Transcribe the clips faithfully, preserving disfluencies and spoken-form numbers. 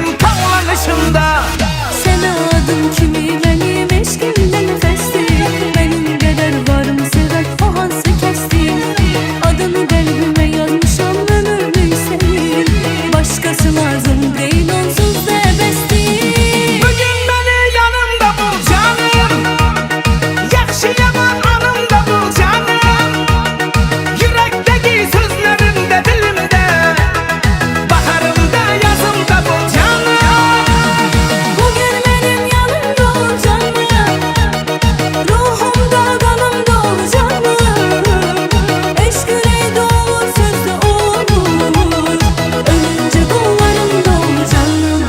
benim tavlanışımda. Sen adın kimi benim eşkimden nefestir. Benim kadar varım sever o hansı kestin. Adını kalbime yazmışam ömürlük senin. Başkası lazım değil onsuz da bestir. Bugün beni yanımda bul canım, yaxşı yaman anımda bul canım. Yürekteki sözlerimde dilimde, baharımda yazımda bul canım. Bugün benim yanımda ol canım, ruhumda kanımda ol canım. Eşk yüreğde olur sözde olur, ölünce kollarımda ol canım.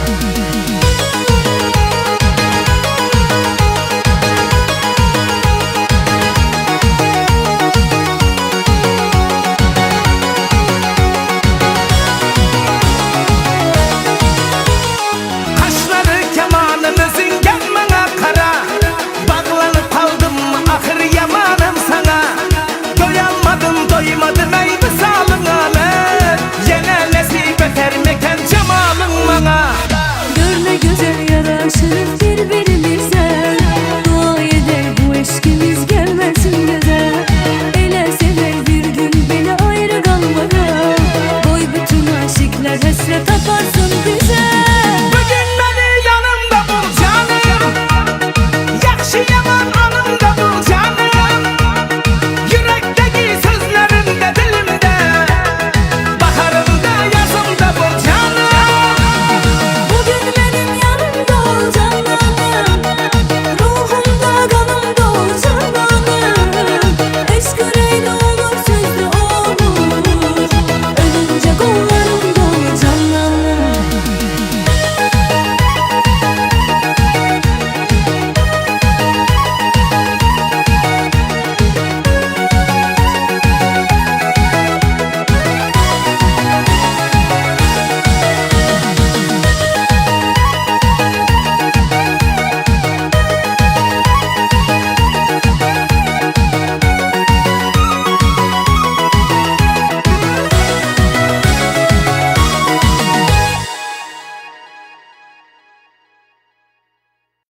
Kaşları kemanımızın gelmene kara, bağlanıp kaldım ahır yamanım sana. Doyamadım doymadım ey visalın alır, yine nasip eder mekan cemalın bana. Gör ne güzel yaraşırız birbirimize. Dua eder bu eşkimiz gelmesin bize. Ele sever bir gün beni ayrı kalmadan. Koy bütün aşıklar hasret atarsın.